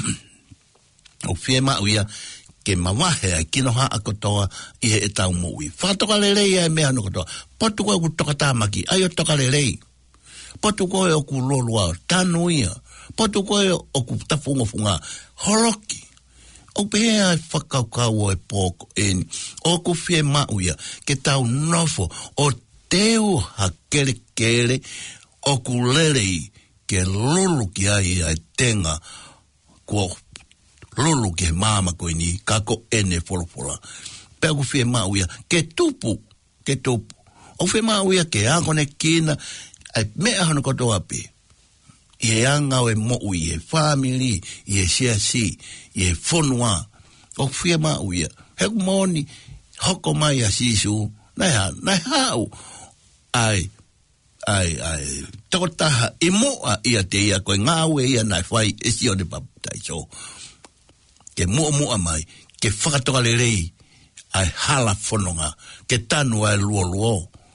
O whie mauia ke mawahe ai kinoha akotoa i he etau moui. Whatoka lelei ai mea no kotoa. Potu koe ku toka tāmaki, ai o toka lelei. Potu koe o ku lolua, tanuia. Potu koe o ku tafungofunga, horoki. O pēa ai whakaukau o e pōko eni. O ku whie mauia ke tau nofo o teu ha kere kere o ku lerei ke lulu ki ai ai tenga ko lulu ki mama ko ini kako ene folofola. Pea ku whie mauia ke tupu, ke tupu. O whie mauia ke angone kina ai mea hano koto api. I e anga o e mo'u, i e family, i e siasi, i e whonua. O whie mauia. Heku moni hoko mai a sisu, nai ha, nai hau. Ai, ai, ai, toko taha, i moa ia te ia koe ngāwe ia nai whai esi o de paputai so. Ke mua mua mai, ke whakatoka le rei, ai hala whanonga, ke tanu ai luo luo.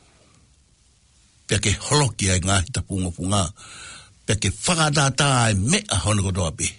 Pea ke holoki ai ngāhi tapunga punga, pea ke whakatata ai mea hono kotoa pe.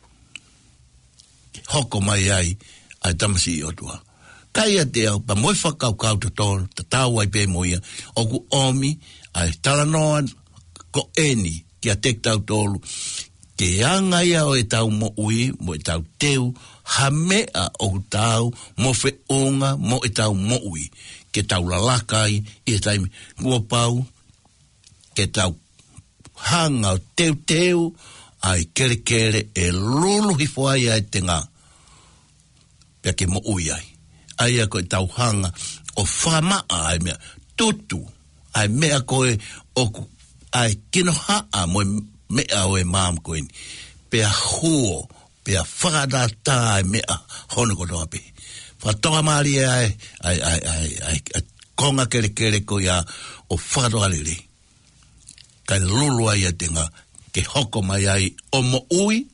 Ke hoko mai ai, ai tamasi i otua. Kaia te au, pa moi whakau kau te tōnu, ta tāu ai pē moia, o ku omi, ai talanoa ko eni, ki a tek tau tōlu, ke anga ia o e tau mo ui, mo e tau teu, ha mea o ku tau, mo whe onga, mo e tau mo ui, ke tau lalakai, i e taimi, kua pau, ke tau hanga o teu teu, ai kere kere, e lulu hifuai ai te ngā, pia ke mo ui ai. Aia koe tauhanga o whamaa ai mea tutu ai mea koe o ai kino haa mo mea o e maam koe ni pea huo pea whakatata ai mea hono koto api whatoka maari ai ai ai ai ai konga kere kere koe a o whakatoka lere kai lulu ai a tenga ke hoko mai ai o mo ui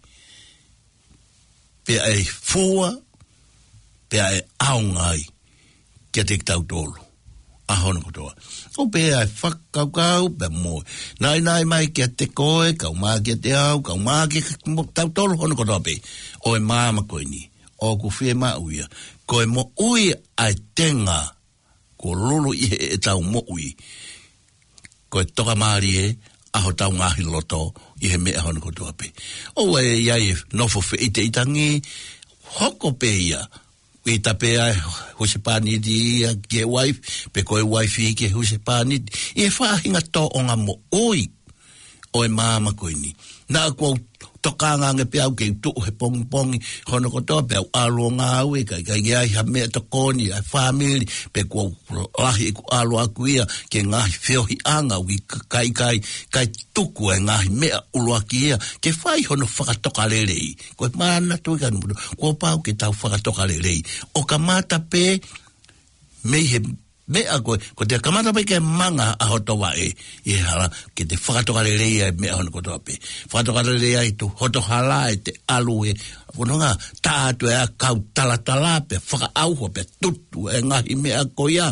pea ai fua pea e aunga ai kia te tau tōlu. Ahono kotoa. O pea e whakaukau, pea moe. Nai nai mai kia te koe, kau maa kia te au, kau maa kia tau tōlu hono kotoa pe. O e māma koe ni. O ku whie maa uia. Ko e mo ui ai tenga ko lulu i he e tau mo ui. Ko e toka maari e, aho tau ngahi loto, i he mea hono kotoa pe. O e iai e nofo fe ite itangi, hoko pe ia, i tapea huse pāniti ia ke wife, pe koe wife i ke huse pāniti, i e whāhinga tō o ngā mo oi, o e māma koe ni. Nā kua tokanga nge pe au ke tu he pongi pongi hono kotoa pe au alo ngā au e kai kai ai ha mea tokoni ai family pe kua lahi ku alo aku ia ke ngahi whiohi anga ui kai kai kai tuku e ngahi mea uloaki ia ke whai hono whakatoka lerei koe mana tui ka numuno kua pau ke tau whakatoka lerei o ka mata pe mei he mea koe, ko te kamata pe ke manga a hotowa e, i hala, ke te whakatoka rerea e mea hono kotoa pe. Whakatoka rerea i tu hotohala e te alu e, whanonga, tātu e a kau talatala pe, whakaauho pe, tutu e ngahi mea koia.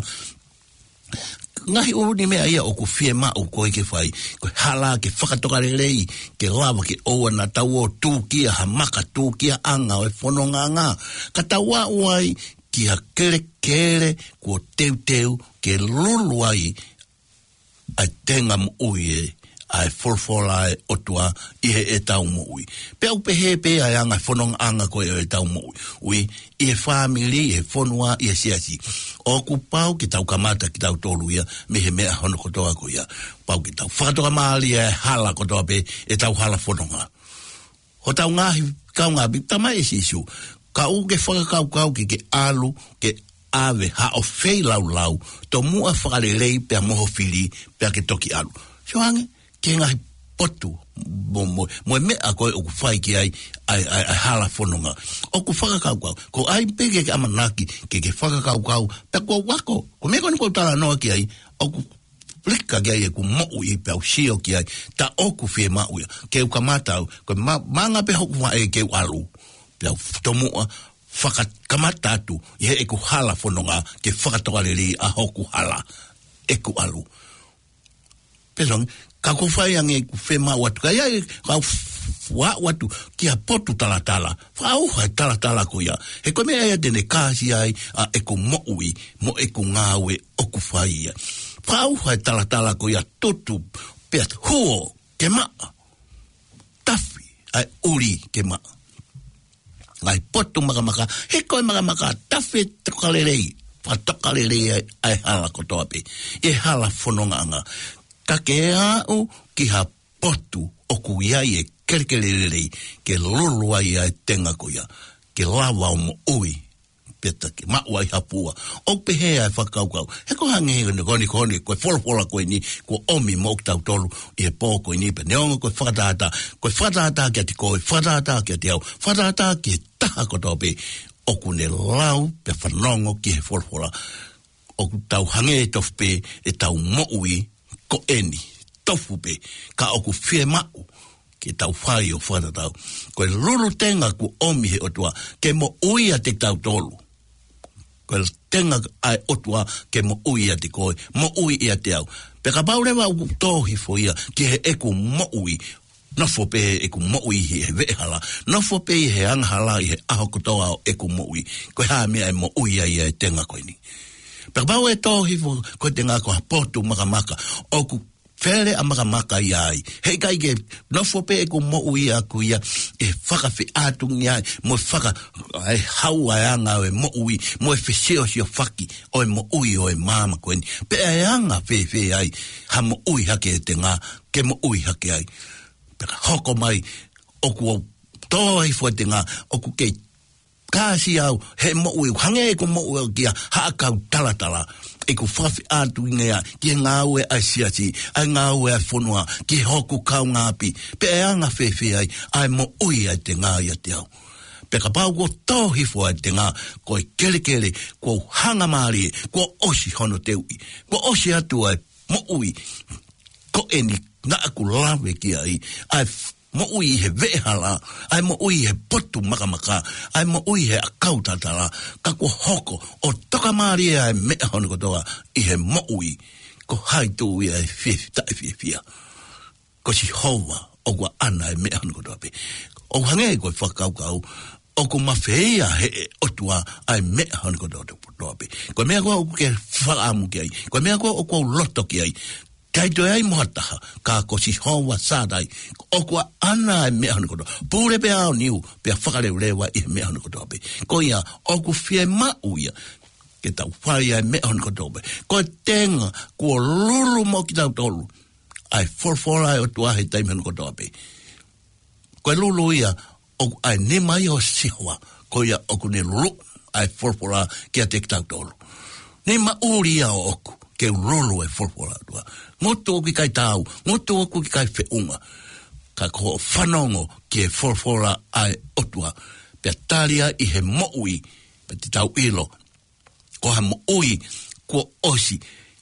Ngahi uni mea ia o ku fie ma o koe ke whai, koe hala ke whakatoka rerei, ke lawa ke oua na tau o tūkia, ha maka tūkia anga o e whanonga ngā. Ka tau a uai, ki ha kere kere ko teu teu ke lulu ai ai tenga mu ui e ai forfola e otua i he e tau mu ui. Pe au pe he pe ai anga whanong anga ko e tau mu ui. Ui, i he family, i he whanua, i he siasi. O ku pau ki tau kamata ki tau tolu ia, me he mea hono kotoa ko ia. Pau ki tau whakatoka maali e hala kotoa pe e tau hala whanonga. Ho tau ngahi kau ngā tama e sisu. Ka u ke whakakau kau ki ke alu, ke ave ha o whei lau lau, to mua whakarelei pia moho whiri, pia ke toki alu. So hange, ke ngahi potu, mo, mo, mo e mea koe o ku whai ki ai, ai, ai, ai hala whanonga. O ku whakakau kau, ko ai peke ke amanaki, ke ke whakakau kau, pia kua wako, ko mea koni kua tala noa ki ai, o ku plika ki ai e ku mo'u i pia o sio ki ai, ta o ku whie mau ia, ke u kamatau, ko ma, manga pe hoku wa e ke u alu. Pia tomua whakakamata atu i he eku hala whanonga ke whakatokareri a hoku hala eku alu. Pesong, ka ko whai ange eku whema watu, ka iai ka wha watu ki a potu talatala, whauha talatala ko ia. He koe mea ia tene kāsi ai a eku mo'ui, mo eku ngāwe oku whai ia. Whauha talatala ko ia tutu, pia huo ke maa, tafi ai uri ke maa. Ngai potu makamaka, he koe makamaka, tawhi tokalerei, wha tokalerei ai, ai hala kotoa pe, e hala whanonga anga. Ka ke au ki ha potu o ku iai e kerekererei, ke lulu ai ai tenga koia, ke lawa o mo ui, peta ke mau ai hapua, o pe he ai whakaukau, he ko hange he koni koni, koe wholopola koe ni, ko omi mok tau tolu, i he pō koe ni, pe neonga koe whakatata, koe whakatata ki ati koe, whakatata ki ati au, whakatata ki taha koto pe, o ku ne lau, pe whanongo ki he wholopola, o ku tau hange e tofu pe, e tau moui, ko eni, tofu pe, ka o ku whie mau, ke tau whai o whatatau, koe lulu tenga ku omi he otua, ke mo ui a te tau tolu, koe tenga ai otua ke mo ui a te koe, mo ui i a te au. Pe ka paurewa u tohi fo ia, ki he eku mo ui, nofo pe he eku mo ui he vehala, nofo pe he anghala i he aho kotoa o eku mo ui, koe haa mea e mo ui a ia e tenga koe ni. Pe ka pau e tohi fo, koe tenga ko hapotu makamaka, o ku Fere a makamaka iai. Hei kai ke nofo pe e ku mo ui aku ia e whaka whi ātungi ai mo e whaka e hau ai anga o e mo ui mo e whiseo si o whaki o e mo ui o e māma koeni. Pe e anga whi whi ai ha mo ui hake e te ngā ke mo ui hake ai. Pe ka hoko mai o ku o toi fo te ngā o ku kei kāsi au he mo ui hange e ku mo ui kia haakau talatala. E ku whawhi ātu inga ki ngā ue ai siati, ai ngā ue ai whanua, ki hoku kau ngāpi, pe e anga whewhi ai, ai mo ui ai te ngā ia te au. Pe ka pau ko tōhifo ai te ngā, ko e kere kere, ko hanga maari, ko osi hono te ui, ko osi atu ai mo ui, ko eni ngā aku lawe ki ai, ai mo ui he vehala, ai mo ui he potu makamaka, ai mo ui he akautatala, ka ko hoko, o toka maari ai mea hono kotoa, i he mo ui, ko haitu ui ai whiwhi tai whiwhia. Ko si hoa, o kua ana ai mea hono kotoa pe. O hange koe whakaukau, o ko mafeia he o tua ai me hon ko do do be ko me ko ke fa amu ke ai ko me ko o ko loto ke ai kai do ai mohata ka ko si ho wa sa dai o ko ana me hon ko do pure be au niu pe fa le le wa i me hon ko do be ko ia o ku fie ma uia ke tau whai ai me hon ko do be ko tenga ko lulu mo ki tau tolu ai for for ai o tua he tai me hon ko do be ko lulu ia o ai ne mai o siwa ko ia o ku ne lulu ai for for ai ke te tau tolu ne ma uria o ku ke lulu e for for ai moto ki kai tau moto ku ki kai feunga ka ko fanongo ke for for ai o tua pe talia i he moui pe te tau ilo ko ha moui ko osi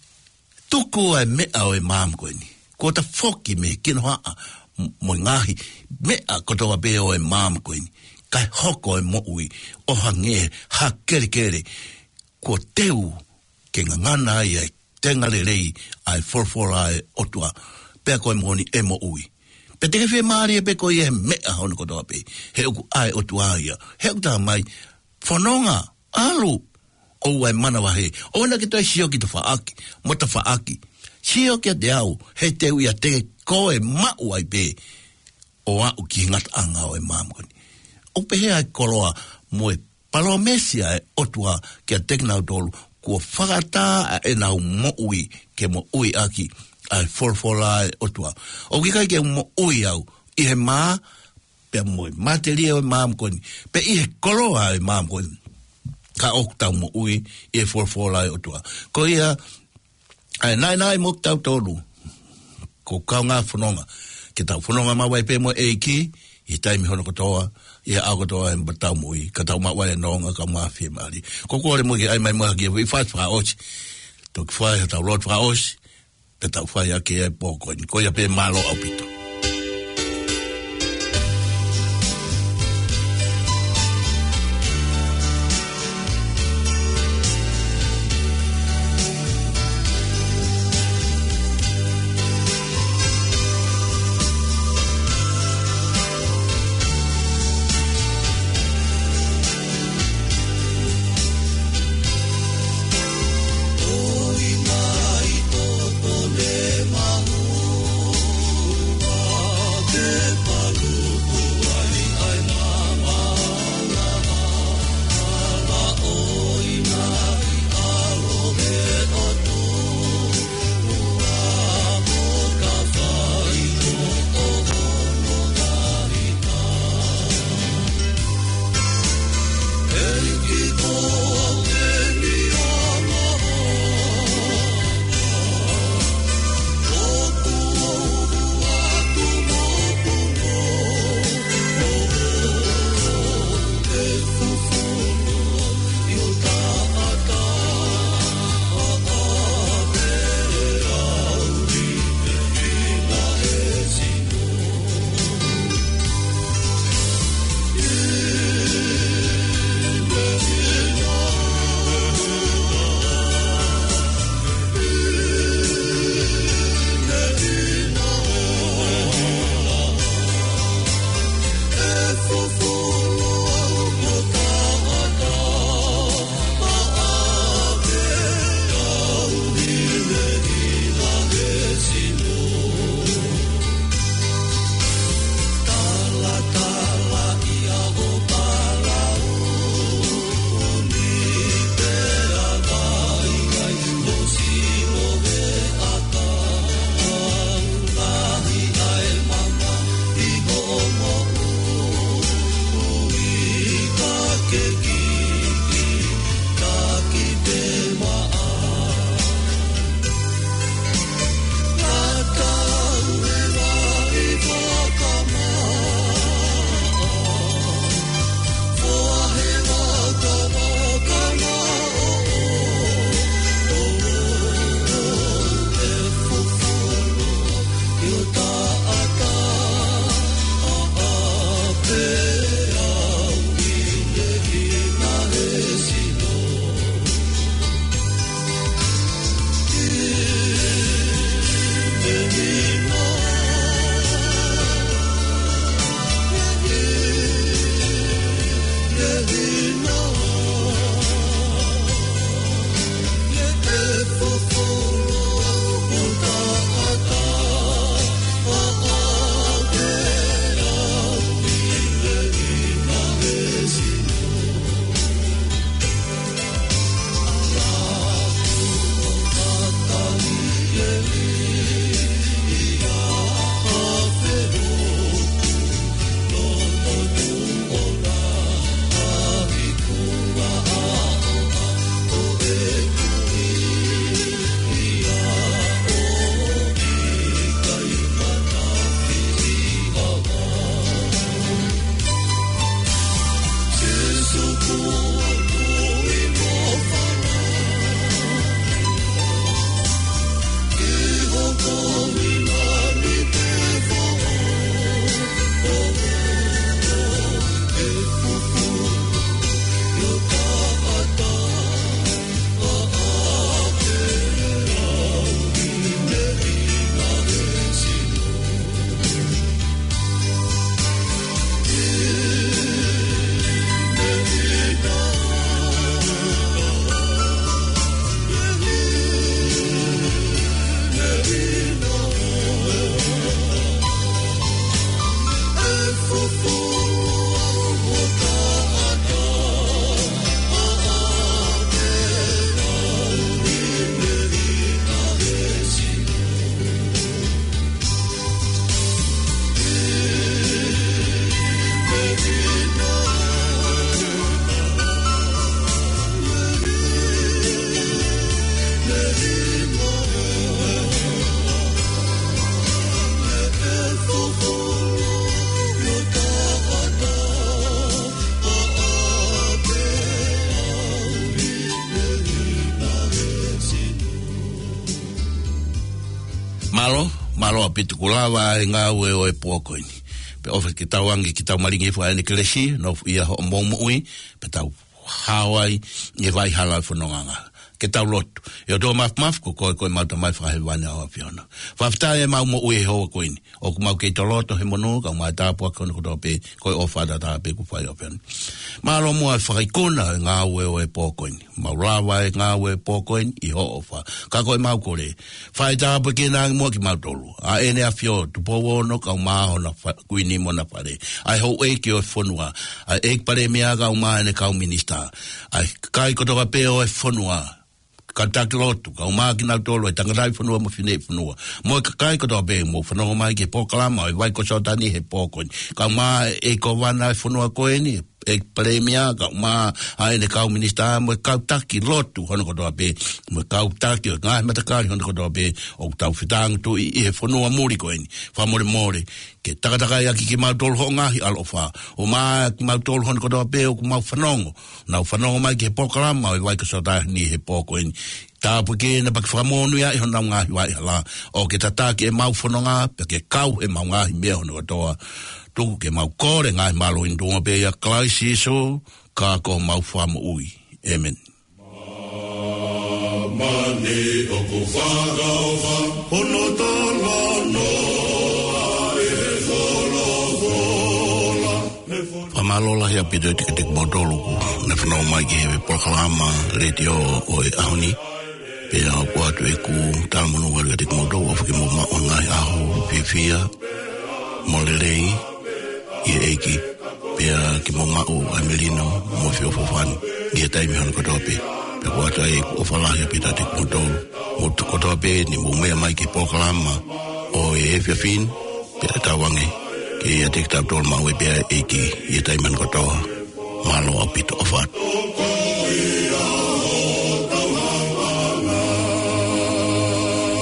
tuku ai me au e mam ko ni ko ta foki me kino ha mo ngahi me a ko to be o e mam ko ni kai hoko e moui o hange ha kere kere ko teu ke ngana ai tenga le rei ai for for ai o tua pe ko moni e moui pe te fe mari pe ko ye me a hono ko to be he ku ai o tua ia he ta mai fononga alu o ai mana wa he ona ki to sio ki to faaki mo to faaki sio ki de au he te u ia te ko e ma u ai be o a u ki ngat anga o e mam ko o pe he ai koloa mo e palomesia e o tua ki a tekna dolu ko fagata e na mo ui ke mo ui aki ai for for ai o tua o ki kai ke mo ui au i he ma pe mo materia o mam ko pe i he koloa e mam ko ka okta mo ui e for for lai o tua ko ia ai nai nai mo tau tolu ko ka nga fononga ke tau fononga ma wai pe mo e ki i tai mi hono ko toa ia a ko toa e batau mo i ka tau ma wai no nga ka ma fi mali ko ko le mo ki ai mai mo ki i fast fra och to fa tau lot fra och pe tau fa ya ke e poko ko ia pe malo opito Oi mai to to le mahu Malo, malo apitu kulawa e ngā ue o e pōkoini. Pe ofa ki tau angi ki tau maringi e whae ni kelesi, no ia ho momo ui, pe tau hawai, e vai hala whanonganga. Ke tau lotu. E o tō maf maf, ko koe koe mauta mai whahe wane au apiona. Whaftai e mau mo ue he hoa koini. O ku mau kei to loto he monu, ka mai tāpua kone koto pe, koe o whada tā pe ku whai apiona. Malo mua e whakaikona e ngā ue o e pōkoini. Mau rawa e ngā ue e pōkoini, i ho o wha. Ka koe mau kore. Whai tāpua ke nāngi mua ki mau tolu. A ene a whio, tu pōwono, ka māho na kuini mo na pare. Ai ho e ki o e whanua. Ai e pare mea ka umā ene kau minista. Ai kai koto ka pe o e whanua. Ka tāki lotu, ka umā ki nau tolo, e tangarai whanua mo whine whanua. Mo e kakai koto be mo whanua mai ke pōkalama, e vai ko sotani he pōkoini. Ka umā e ko wana e whanua koeni, e premia, ka umā a ene kau minista, mo e kau taki lotu, hono koto be, mo e kau taki, o ngāhi matakari, hono koto be, o tau whitang tu i he whanua muri koeni, whamore more. Ke takatakai aki ki mau tolu ho ngahi alofa. O maa ki mau tolu hono koto be, o ku mau whanongo. Nau whanongo mai ki he pōkalama, o e vai ko sotani he pōkoini. Tāpu ke na paki whamonu ia i hona ngahi wai hala. O ke tataki e mau whanonga, pe ke kau e mau ngahi mea hono katoa. Tuku ke mau kore ngahi malo indunga pe ia klaisi iso, ka ko mau whamu ui. Amen. Mani o ku whagauha, hono talono, Pamalola hea pido i tikatik modoluku, ne whanau mai ki hewe Pōkalama, radio o e ahoni, pia o kuatu e ku tāmunu waru e tik modolu, o whaki mo mao ngai aho, pia fia, molelei, i e eiki, pia ki mo mao a melino, mo fio fofani, i e taimi hana kotope, pia kuatu e ku o whalahi a pido i tik modolu, mo kotope ni mo mea mai ki Pōkalama, o e e fia fin, pia tawange, e a tek tap tol mawe bea e ki i tai man kotoa malo apito ofat.